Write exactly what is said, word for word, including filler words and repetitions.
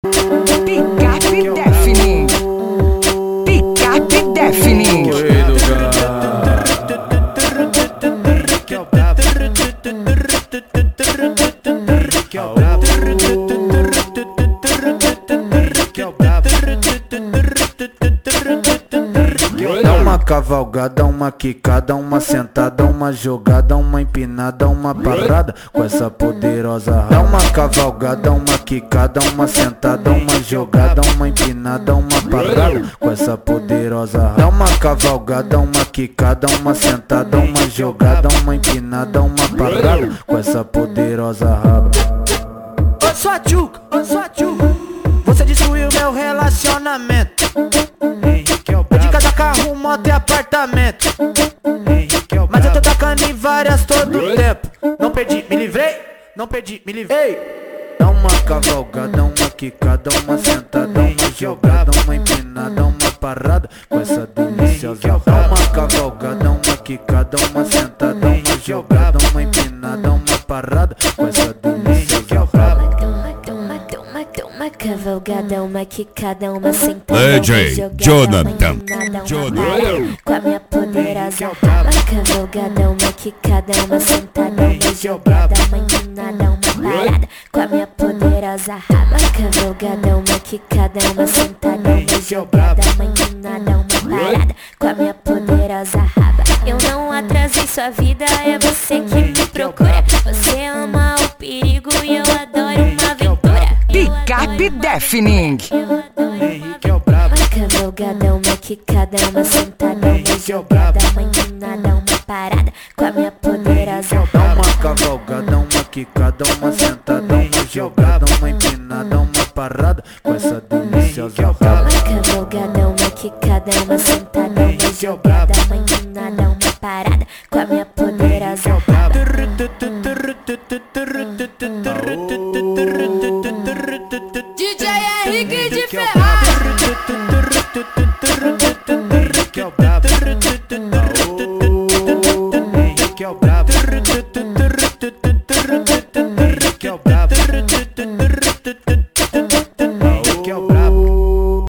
Picape Deafening. Picape Deafening. Dá uma cavalgada, uma quicada, uma sentada, uma jogada, uma empinada, uma parada com essa poderosa raba. Dá uma cavalgada, uma quicada, uma sentada, uma jogada, uma empinada, uma parada com essa poderosa raba. Dá uma cavalgada, uma quicada, uma sentada, uma jogada, uma empinada, uma parada com essa poderosa raba. Ô sua tchuca, ô sua tchuca, você destruiu meu relacionamento. Eu de casa, carro, moto e apartamento. Mas eu tô tacando em várias todo o tempo. Não perdi, me livrei, não perdi, me livrei. Dá uma cavalgada, uma quicada, uma sentada, uma jogada, uma empinada, uma parada com essa deliciosa raba. Dá uma cavalgada, uma quicada, uma sentada, uma jogada, uma empinada, uma parada com essa deliciosa raba. Uma cavalgada, uma quicada, uma sentada, D uma J jogada, Jonathan. uma empinada, uma parada com a minha poderosa raba. Uma cavalgada, uma quicada, uma sentada, uma jogada, uma empinada, uma parada com a minha poderosa raba. Uma cavalgada, uma quicada, uma sentada, uma jogada, uma empinada, uma parada com a minha poderosa raba. Eu não atrasei sua vida, é você que me procura. Você ama o perigo e eu adoro uma aventura. Picape Deafening. Uma cavalgada, uma quicada, uma sentada, uma jogada, uma empinada, uma parada com a minha poderosa Dá raba. uma cavalgada, uma quicada, uma sentada, uma jogada, uma empinada, uma parada com essa deliciosa raba. Uma cavalgada, uma quicada, uma sentada, uma jogada, uma empinada, uma parada com a minha poderosa raba. D J Henrique de Ferraz. Que é o brabo, que é o brabo.